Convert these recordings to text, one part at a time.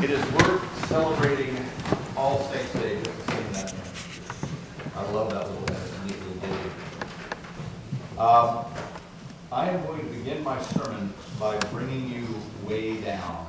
It is worth celebrating All Saints Day just to sing that hymn. I love that neat little ditty. I am going to begin my sermon by bringing you way down.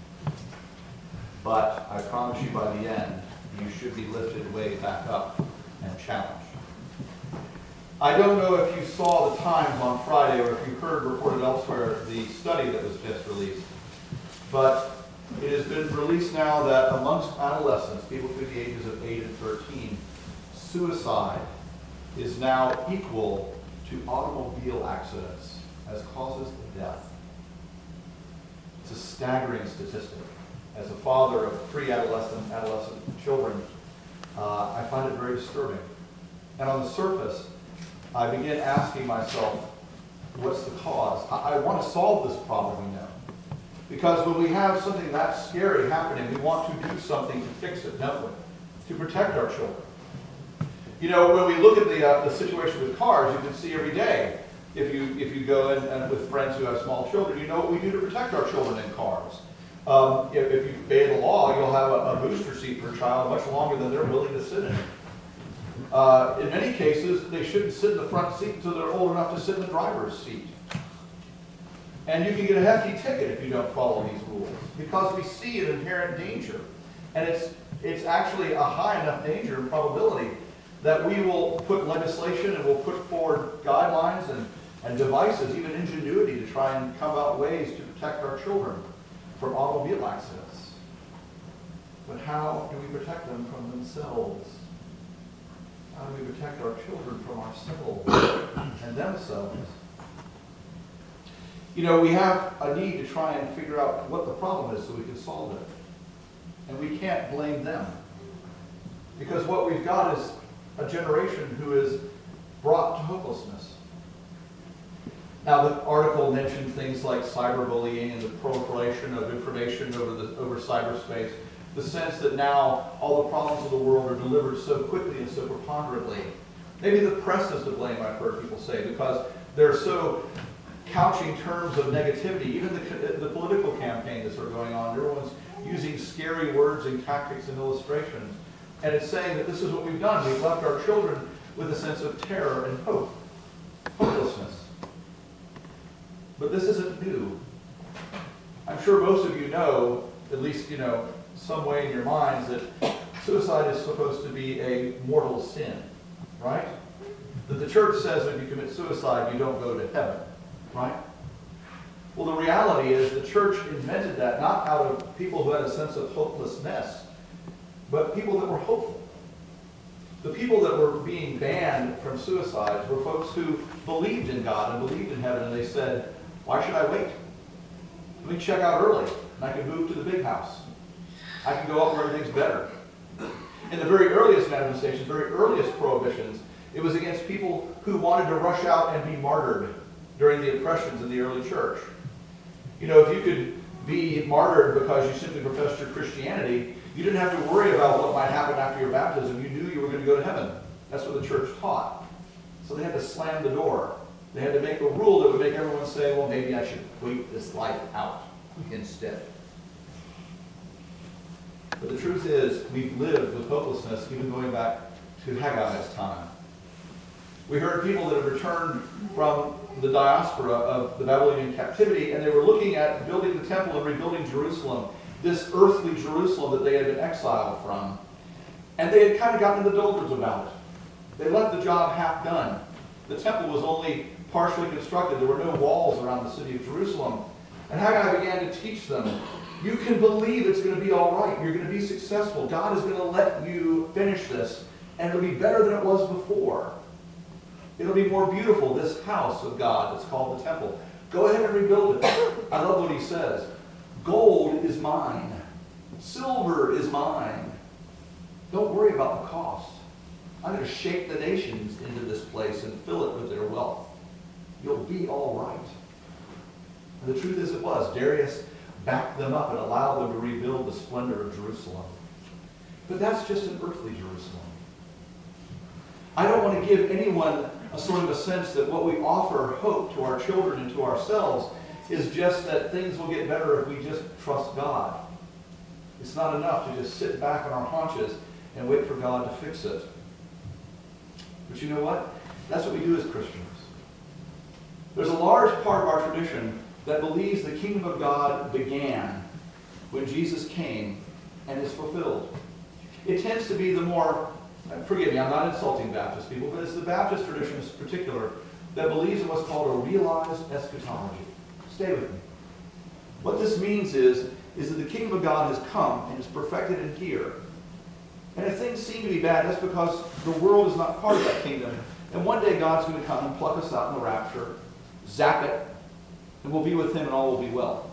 But I promise you by the end, you should be lifted way back up and challenged. I don't know if you saw the Times on Friday or if you heard reported elsewhere the study that was just released, but it has been released now that amongst adolescents, people between the ages of 8 and 13, suicide is now equal to automobile accidents as causes of death. It's a staggering statistic. As a father of 3 adolescent children, I find it very disturbing. And on the surface, I begin asking myself, what's the cause? I want to solve this problem, you know. Because when we have something that scary happening, we want to do something to fix it, don't we? To protect our children. You know, when we look at the situation with cars, you can see every day, if you go in and with friends who have small children, you know what we do to protect our children in cars. If you obey the law, you'll have a booster seat for a child much longer than they're willing to sit in. In many cases, they shouldn't sit in the front seat until they're old enough to sit in the driver's seat. And you can get a hefty ticket if you don't follow these rules, because we see an inherent danger. And it's actually a high enough danger and probability that we will put legislation and we'll put forward guidelines and devices, even ingenuity, to try and come out ways to protect our children from automobile accidents. But how do we protect them from themselves? How do we protect our children from ourselves and themselves? You know, we have a need to try and figure out what the problem is so we can solve it. And we can't blame them. Because what we've got is a generation who is brought to hopelessness. Now, the article mentioned things like cyberbullying and the proliferation of information over cyberspace, the sense that now all the problems of the world are delivered so quickly and so preponderantly. Maybe the press is to blame, I've heard people say, because they're so couching terms of negativity. Even the political campaigns that are going on, everyone's using scary words and tactics and illustrations. And it's saying that this is what we've done. We've left our children with a sense of terror and hope, hopelessness. But this isn't new. I'm sure most of you know, at least, you know, some way in your minds, that suicide is supposed to be a mortal sin, right? That the church says when you commit suicide, you don't go to heaven, right? Well, the reality is the church invented that not out of people who had a sense of hopelessness, but people that were hopeful. The people that were being banned from suicides were folks who believed in God and believed in heaven, and they said, why should I wait? Let me check out early, and I can move to the big house. I can go up where everything's better. In the very earliest manifestations, very earliest prohibitions, it was against people who wanted to rush out and be martyred during the oppressions in the early church. You know, if you could be martyred because you simply professed your Christianity, you didn't have to worry about what might happen after your baptism. You knew you were going to go to heaven. That's what the church taught. So they had to slam the door. They had to make a rule that would make everyone say, well, maybe I should wait this life out instead. But the truth is, we've lived with hopelessness even going back to Haggai's time. We heard people that had returned from the diaspora of the Babylonian captivity, and they were looking at building the temple and rebuilding Jerusalem, this earthly Jerusalem that they had been exiled from. And they had kind of gotten in the doldrums about it. They left the job half done. The temple was only partially constructed. There were no walls around the city of Jerusalem. And Haggai began to teach them, you can believe it's going to be all right. You're going to be successful. God is going to let you finish this, and it'll be better than it was before. It'll be more beautiful, this house of God that's called the temple. Go ahead and rebuild it. I love what he says. Gold is mine. Silver is mine. Don't worry about the cost. I'm going to shape the nations into this place and fill it with their wealth. You'll be all right. And the truth is it was. Darius backed them up and allowed them to rebuild the splendor of Jerusalem. But that's just an earthly Jerusalem. I don't want to give anyone a sort of a sense that what we offer hope to our children and to ourselves is just that things will get better if we just trust God. It's not enough to just sit back on our haunches and wait for God to fix it. But you know what? That's what we do as Christians. There's a large part of our tradition that believes the kingdom of God began when Jesus came and is fulfilled. It tends to be the more, forgive me, I'm not insulting Baptist people, but it's the Baptist tradition in particular that believes in what's called a realized eschatology. Stay with me. What this means is that the kingdom of God has come and is perfected in here. And if things seem to be bad, that's because the world is not part of that kingdom. And one day God's going to come and pluck us out in the rapture, zap it, and we'll be with him and all will be well.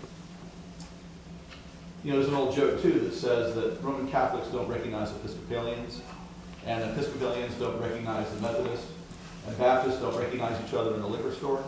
You know, there's an old joke, too, that says that Roman Catholics don't recognize Episcopalians, and Episcopalians don't recognize the Methodists, and Baptists don't recognize each other in the liquor store.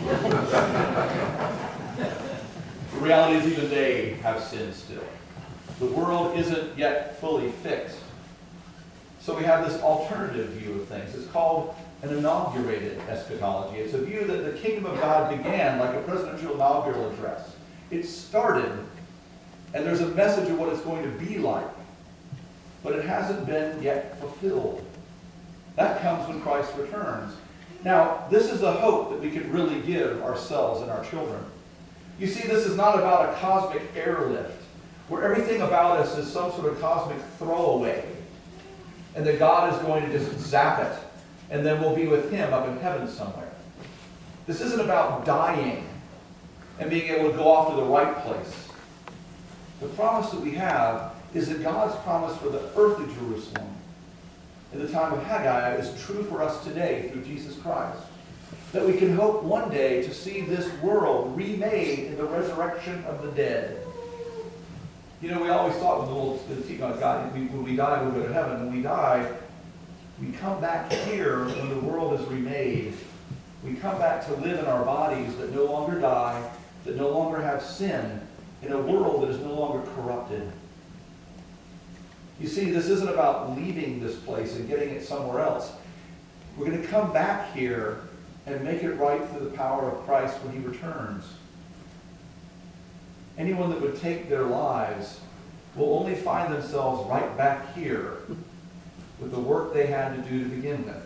The reality is even they have sin still. The world isn't yet fully fixed. So we have this alternative view of things. It's called an inaugurated eschatology. It's a view that the kingdom of God began like a presidential inaugural address. It started, and there's a message of what it's going to be like, but it hasn't been yet fulfilled. That comes when Christ returns. Now, this is a hope that we can really give ourselves and our children. You see, this is not about a cosmic airlift, where everything about us is some sort of cosmic throwaway, and that God is going to just zap it, and then we'll be with him up in heaven somewhere. This isn't about dying and being able to go off to the right place. The promise that we have is that God's promise for the earthly Jerusalem in the time of Haggai is true for us today through Jesus Christ. That we can hope one day to see this world remade in the resurrection of the dead. You know, we always thought when we die, we'll go to heaven. When we die, we come back here when the world is remade. We come back to live in our bodies that no longer die, that no longer have sin, in a world that is no longer corrupted. You see, this isn't about leaving this place and getting it somewhere else. We're going to come back here and make it right through the power of Christ when he returns. Anyone that would take their lives will only find themselves right back here with the work they had to do to begin with.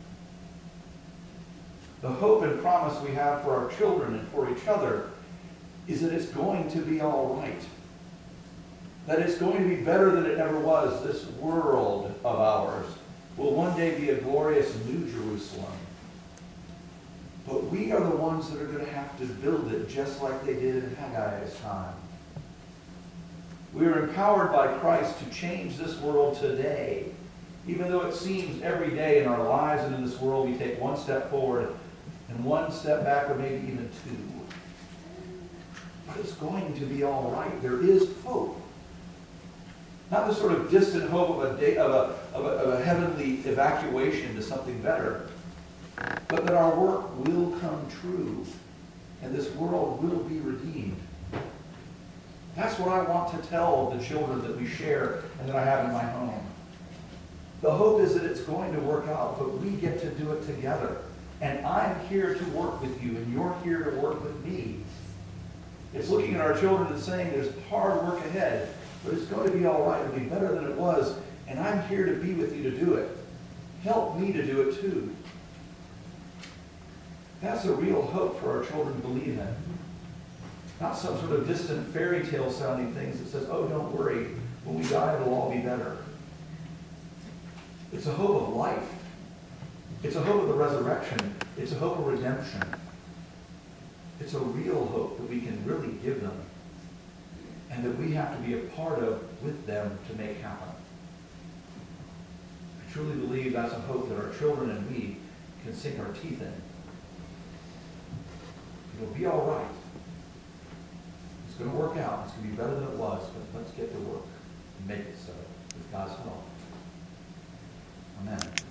The hope and promise we have for our children and for each other is that it's going to be all right. That it's going to be better than it ever was. This world of ours will one day be a glorious new Jerusalem. But we are the ones that are going to have to build it just like they did in Haggai's time. We are empowered by Christ to change this world today. Even though it seems every day in our lives and in this world we take one step forward and one step back, or maybe even two. But it's going to be all right. There is hope. Not the sort of distant hope of a heavenly evacuation to something better, but that our work will come true and this world will be redeemed. That's what I want to tell the children that we share and that I have in my home. The hope is that it's going to work out, but we get to do it together. And I'm here to work with you, and you're here to work with me. It's looking at our children and saying there's hard work ahead, but it's going to be all right. It'll be better than it was, and I'm here to be with you to do it. Help me to do it too. That's a real hope for our children to believe in. Not some sort of distant fairy tale sounding things that says, oh, don't worry, when we die it'll all be better. It's a hope of life. It's a hope of the resurrection. It's a hope of redemption. It's a real hope that we can really give them and that we have to be a part of with them to make happen. I truly believe that's a hope that our children and we can sink our teeth in. It'll be all right. It's going to work out. It's going to be better than it was, but let's get to work and make it so with God's help. Amen.